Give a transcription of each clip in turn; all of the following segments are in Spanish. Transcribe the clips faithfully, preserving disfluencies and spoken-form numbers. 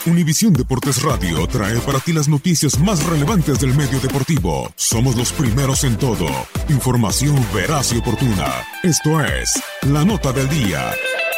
Univisión Deportes Radio trae para ti las noticias más relevantes del medio deportivo. Somos los primeros en todo. Información veraz y oportuna. Esto es La Nota del Día.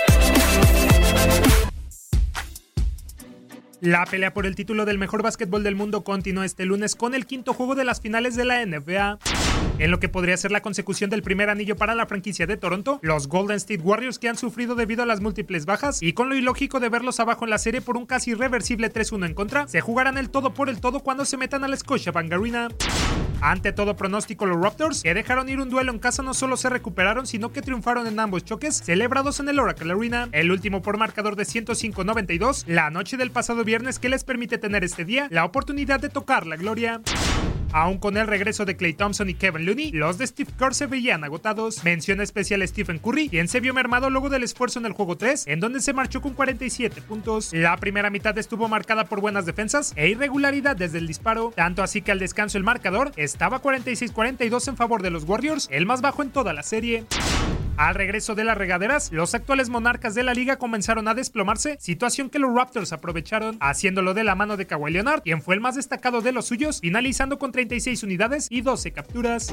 La pelea por el título del mejor básquetbol del mundo continuó este lunes con el quinto juego de las finales de la N B A. En lo que podría ser la consecución del primer anillo para la franquicia de Toronto, los Golden State Warriors, que han sufrido debido a las múltiples bajas y con lo ilógico de verlos abajo en la serie por un casi irreversible tres uno en contra, se jugarán el todo por el todo cuando se metan a la Scotiabank Arena. Ante todo pronóstico, los Raptors, que dejaron ir un duelo en casa, no solo se recuperaron, sino que triunfaron en ambos choques celebrados en el Oracle Arena, el último por marcador de ciento cinco a noventa y dos, la noche del pasado viernes, que les permite tener este día la oportunidad de tocar la gloria. Aún con el regreso de Klay Thompson y Kevin Looney, los de Steve Kerr se veían agotados. Mención especial a Stephen Curry, quien se vio mermado luego del esfuerzo en el juego tres, en donde se marchó con cuarenta y siete puntos. La primera mitad estuvo marcada por buenas defensas e irregularidad desde el disparo, tanto así que al descanso el marcador estaba cuarenta y seis a cuarenta y dos en favor de los Warriors, el más bajo en toda la serie. Al regreso de las regaderas, los actuales monarcas de la liga comenzaron a desplomarse, situación que los Raptors aprovecharon, haciéndolo de la mano de Kawhi Leonard, quien fue el más destacado de los suyos, finalizando con treinta y seis unidades y doce capturas.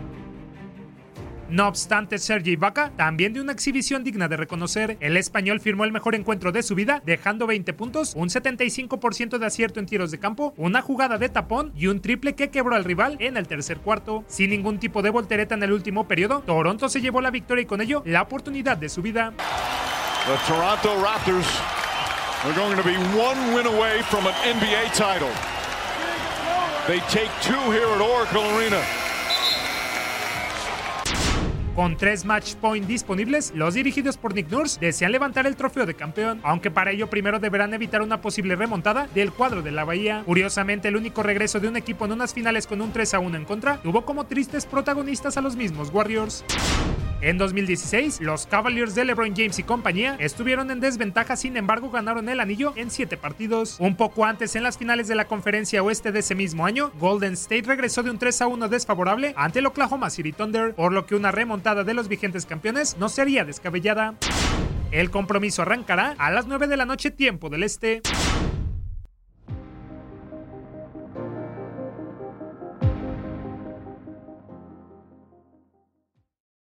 No obstante, Serge Ibaka, también de una exhibición digna de reconocer, el español firmó el mejor encuentro de su vida, dejando veinte puntos, un setenta y cinco por ciento de acierto en tiros de campo, una jugada de tapón y un triple que quebró al rival en el tercer cuarto. Sin ningún tipo de voltereta en el último periodo, Toronto se llevó la victoria y con ello la oportunidad de su vida. The Toronto Raptors are going to be one win away from an N B A title. They take two here at Oracle Arena. Con tres match point disponibles, los dirigidos por Nick Nurse desean levantar el trofeo de campeón, aunque para ello primero deberán evitar una posible remontada del cuadro de la Bahía. Curiosamente, el único regreso de un equipo en unas finales con un tres a uno en contra tuvo como tristes protagonistas a los mismos Warriors. En dos mil dieciséis, los Cavaliers de LeBron James y compañía estuvieron en desventaja, sin embargo ganaron el anillo en siete partidos. Un poco antes, en las finales de la conferencia oeste de ese mismo año, Golden State regresó de un tres a uno desfavorable ante el Oklahoma City Thunder, por lo que una remontada de los vigentes campeones no sería descabellada. El compromiso arrancará a las nueve de la noche tiempo del este.